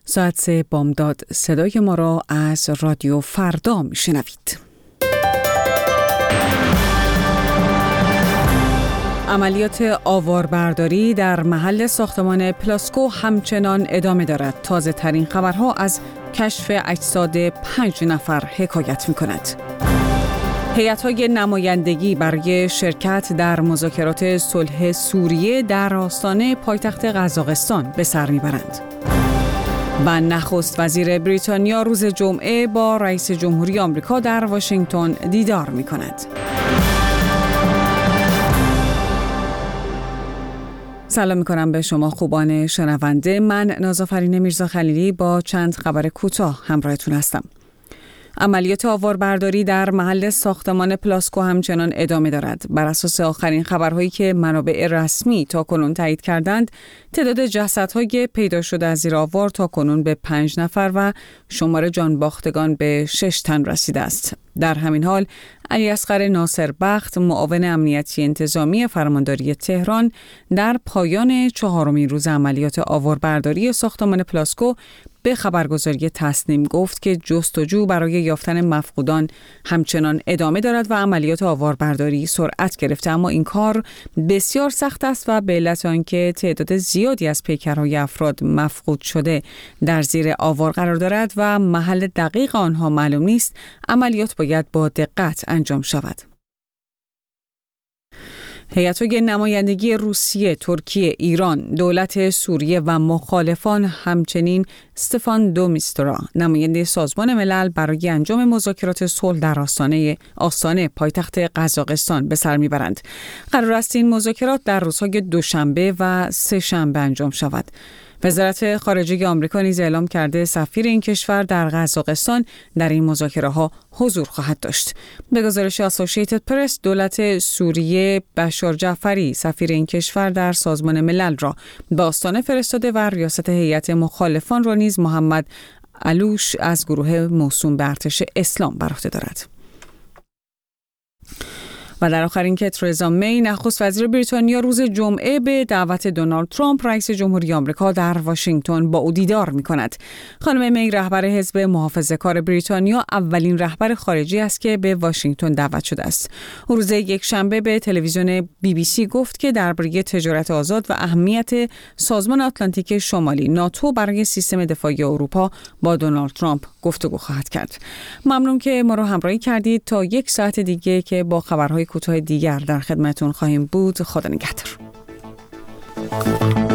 ساعت 3 بامداد صدای ما را از رادیو فردا میشنوید. عملیات آواربرداری در محل ساختمان پلاسکو همچنان ادامه دارد. تازه ترین خبرها از کشف اجساد 5 نفر حکایت می کند. هیئت‌های نمایندگی برای شرکت در مذاکرات صلح سوریه در آستانه پایتخت قزاقستان به سر میبرند. و نخست وزیر بریتانیا روز جمعه با رئیس جمهوری آمریکا در واشنگتن دیدار می کند. سلام می‌کنم به شما خوبان شنونده. من نازافرین میرزا خلیلی با چند خبر کوتاه همراهتون هستم. عملیات آواربرداری در محل ساختمان پلاسکو همچنان ادامه دارد. بر اساس آخرین خبرهایی که منابع رسمی تاکنون تایید کردند، تعداد جسدهای پیدا شده از زیر آوار تاکنون به 5 نفر و شمار جان باختگان به 6 تن رسیده است. در همین حال، علی اصغر ناصربخت، معاون امنیتی انتظامی فرمانداری تهران، در پایان 4مین روز عملیات آواربرداری ساختمان پلاسکو به خبرگزاری تصنیم گفت که جستجو برای یافتن مفقودان همچنان ادامه دارد و عملیات آواربرداری سرعت گرفته، اما این کار بسیار سخت است و به علت آنکه تعداد زیادی از پیکرهای افراد مفقود شده در زیر آوار قرار دارد و محل دقیق آنها معلوم نیست، عملیات باید با دقت انجام شود. هیئت‌های نمایندگی روسیه، ترکیه، ایران، دولت سوریه و مخالفان همچنین استفان دو میسترا، نماینده سازمان ملل برای انجام مذاکرات صلح در آستانه پایتخت قزاقستان به سر میبرند. قرار است این مذاکرات در روزهای دوشنبه و سه‌شنبه انجام شود. وزارت خارجه آمریکا نیز اعلام کرده سفیر این کشور در قزاقستان در این مذاکره‌ها حضور خواهد داشت. به گزارش اسوسییتد پرس، دولت سوریه بشار جعفری سفیر این کشور در سازمان ملل را به آستانه فرستاده و ریاست هیئت مخالفان را نیز محمد علوش از گروه موسوم به ارتش اسلام بر عهده دارد. و در آخر اینکه ترزا می، نخست وزیر بریتانیا، روز جمعه به دعوت دونالد ترامپ رئیس جمهوری آمریکا در واشنگتن با او دیدار می‌کند. خانم می، رهبر حزب محافظه‌کار بریتانیا، اولین رهبر خارجی است که به واشنگتن دعوت شده است. او روز یکشنبه به تلویزیون BBC گفت که درباره تجارت آزاد و اهمیت سازمان آتلانتیک شمالی ناتو برای سیستم دفاعی اروپا با دونالد ترامپ گفتگو خواهد کرد. ممنون که ما را همراهی کردید. تا 1 ساعت دیگه که با خبرهای کوتاه دیگر در خدمتتون خواهیم بود. خدا نگهدار.